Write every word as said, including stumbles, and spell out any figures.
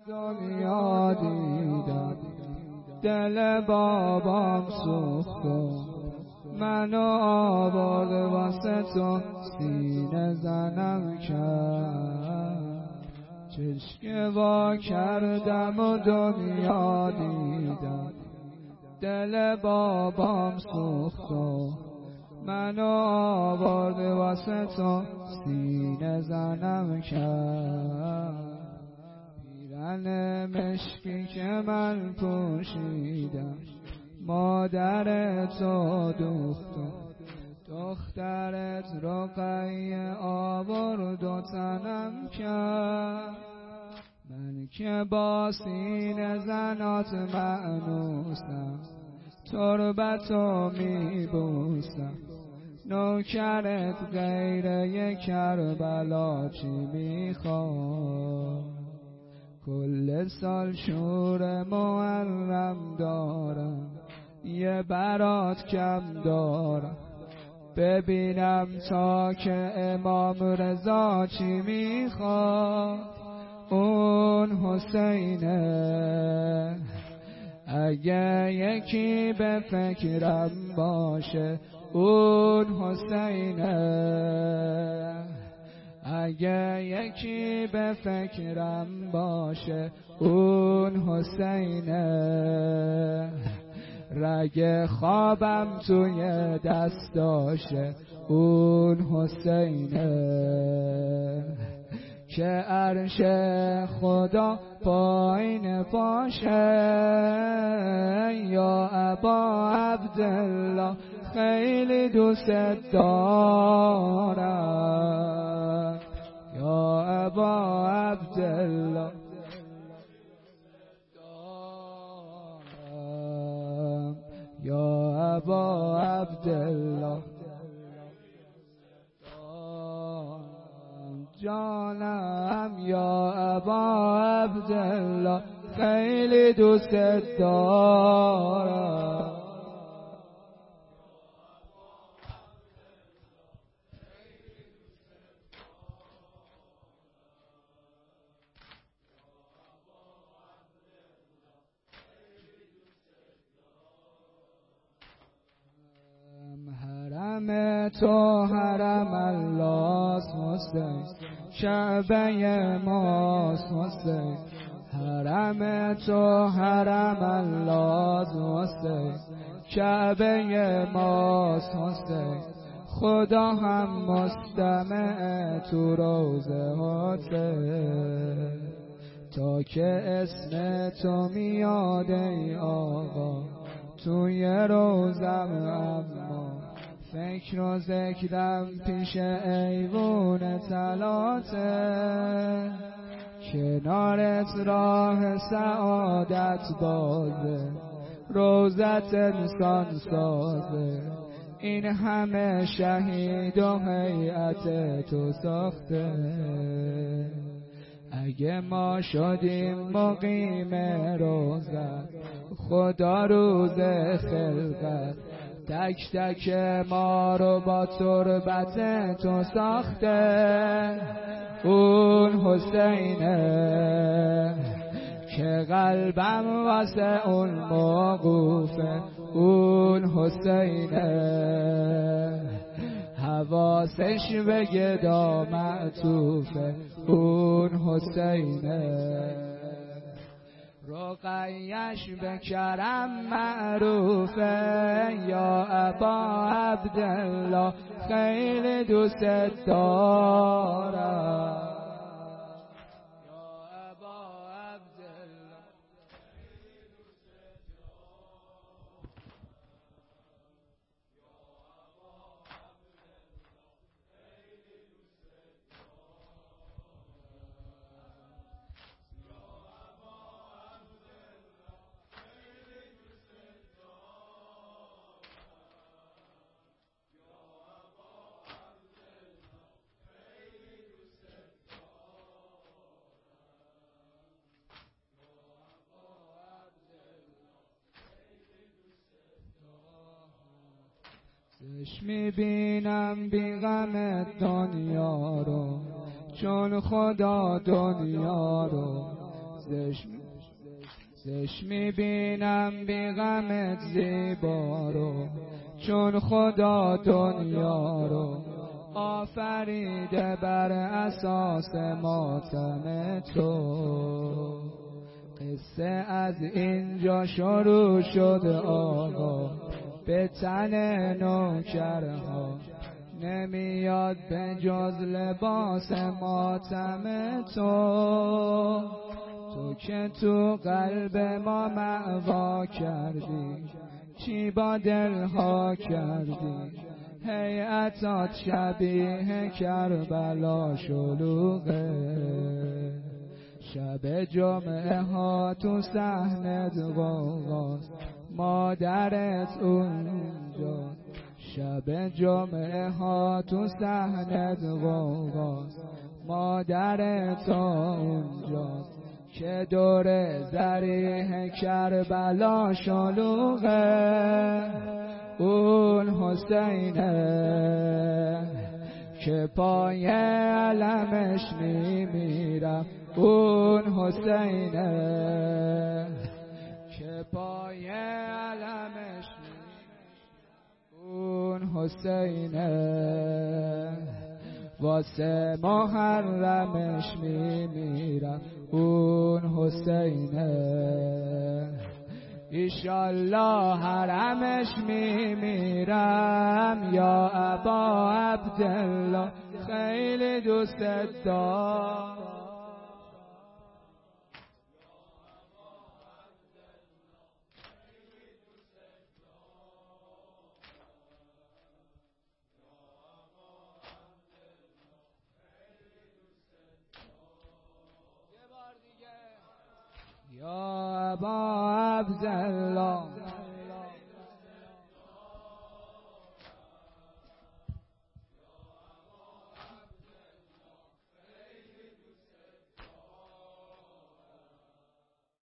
دنیا دیدم، دل بابام سوخت و منو آورد واسه تو سینه زنم کرد. چشم وا کردم و دنیا دیدم، دل بابام سوخت و منو آورد واسه تو سینه زنم کرد. پیرن مشکی که من پوشیدم مادر تو دوخت و دخترت رقیه آورد و تنم کرد. من که با سینه زنات مأنوسم تربتو میبوسم، نوکرت غیر یک کربلا چی میخواد؟ کل سال شور محرم دارم، یه برات کم دارم، ببینم تا که امام رضا چی میخواد. اون حسینه اگه یکی به فکرم باشه، اون حسینه اگه یکی به فکرم باشه، اون حسینه رگ خوابم توی دستاشه، اون حسینه که عرش خدا پایین باشه. یا ابا عبدالله خیلی دوست دارم، یا ابا عبدالله دارم، یا ابا عبدالله جانم، یا ابا عبدالله خیلی دوست دارم. حرم تو حرم الله حسین، کعبه ماست حسین. حرم تو حرم الله حسین، کعبه ماست حسین. خدا هم مستمع تو روزه حسین، تا که اسم تو میاد ای آقا توی روزم. اما فکر و ذکرم پیش ایوون طلاته، کنارت راه سعادت بازه، روزت انسان سازه. این همه شهید و هیئت تو ساخته، اگه ما شدیم مقیم روزت خدا روز خلقت، تک تک ما رو با تربت تو ساخته. اون حسینه که قلبم واسه اون موقوفه، اون حسینه حواسش به گدا معطوفه، اون حسینه رقیش به کرم معروفه. یا ابا عبدالله خیلی دوست دارم، یا ابا عبدالله خیلی دوست زش میبینم بی غم دنیا رو، چون خدا دنیا رو زش میبینم بی غمت زیبا رو، چون خدا دنیا رو آفریده بر اساس ماتم تو. قصه از اینجا شروع شد آقا، به تن نوکرها نمیاد به جز لباس ماتم تو. تو که تو قلب ما مأوا کردی، چی با دلها کردی؟ هیئتات شبیه کربلا شلوغه، شب جمعه ها تو صحنت غوغاست، مادرت اونجاست. شب جمعه ها تو صحنت غوغاست، مادرت اونجاست. که دور ذریح کربلا شلوغه، اون حسینه که پای علمش میمیرم. اون حسینه که پای علمش میمیرم. اون حسینه واسه محرمش میمیرم. اون حسینه ایشالله حرمش میمیرم. یا ابا عبدالله خیلی دوست دارم. یا ابا عبدالله